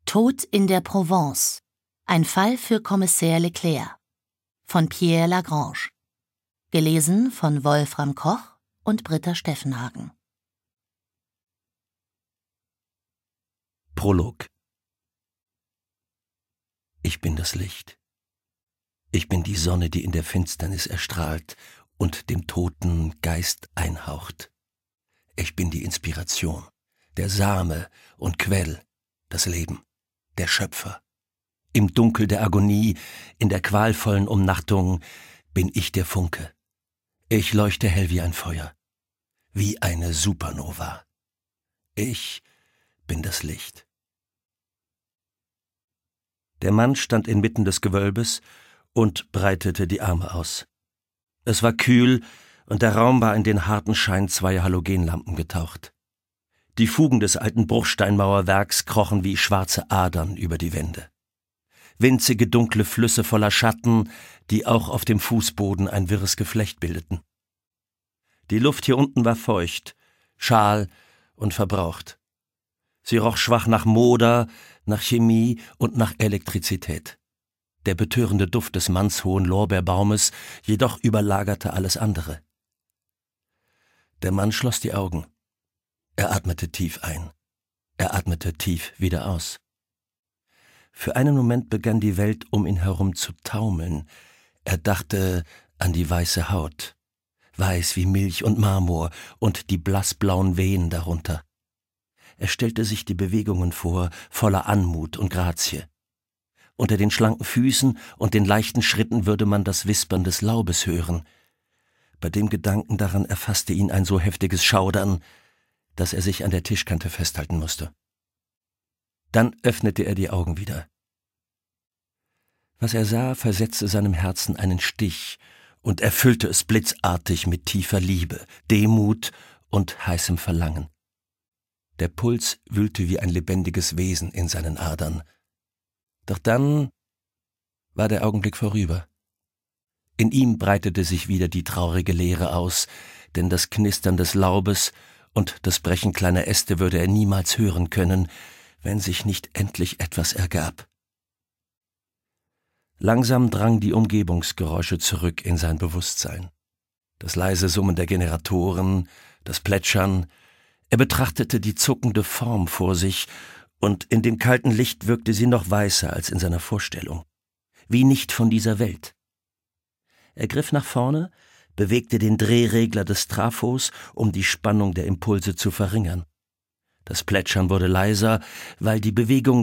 Tod in der Provence. Ein Fall für Kommissär Leclerc von Pierre Lagrange. Gelesen von Wolfram Koch und Britta Steffenhagen. Prolog. Ich bin das Licht. Ich bin die Sonne, die in der Finsternis erstrahlt und dem Toten Geist einhaucht. Ich bin die Inspiration, der Same und Quell, das Leben, der Schöpfer. Im Dunkel der Agonie, in der qualvollen Umnachtung bin ich der Funke. Ich leuchte hell wie ein Feuer, wie eine Supernova. Ich bin das Licht. Der Mann stand inmitten des Gewölbes und breitete die Arme aus. Es war kühl und der Raum war in den harten Schein zweier Halogenlampen getaucht. Die Fugen des alten Bruchsteinmauerwerks krochen wie schwarze Adern über die Wände. Winzige dunkle Flüsse voller Schatten, die auch auf dem Fußboden ein wirres Geflecht bildeten. Die Luft hier unten war feucht, schal und verbraucht. Sie roch schwach nach Moder, nach Chemie und nach Elektrizität. Der betörende Duft des mannshohen Lorbeerbaumes jedoch überlagerte alles andere. Der Mann schloss die Augen. Er atmete tief ein. Er atmete tief wieder aus. Für einen Moment begann die Welt um ihn herum zu taumeln. Er dachte an die weiße Haut, weiß wie Milch und Marmor und die blassblauen Wehen darunter. Er stellte sich die Bewegungen vor, voller Anmut und Grazie. Unter den schlanken Füßen und den leichten Schritten würde man das Wispern des Laubes hören. Bei dem Gedanken daran erfasste ihn ein so heftiges Schaudern, dass er sich an der Tischkante festhalten musste. Dann öffnete er die Augen wieder. Was er sah, versetzte seinem Herzen einen Stich und erfüllte es blitzartig mit tiefer Liebe, Demut und heißem Verlangen. Der Puls wühlte wie ein lebendiges Wesen in seinen Adern. Doch dann war der Augenblick vorüber. In ihm breitete sich wieder die traurige Leere aus, denn das Knistern des Laubes und das Brechen kleiner Äste würde er niemals hören können, wenn sich nicht endlich etwas ergab. Langsam drangen die Umgebungsgeräusche zurück in sein Bewusstsein. Das leise Summen der Generatoren, das Plätschern. Er betrachtete die zuckende Form vor sich, und in dem kalten Licht wirkte sie noch weißer als in seiner Vorstellung, wie nicht von dieser Welt. Er griff nach vorne, bewegte den Drehregler des Trafos, um die Spannung der Impulse zu verringern. Das Plätschern wurde leiser, weil die Bewegung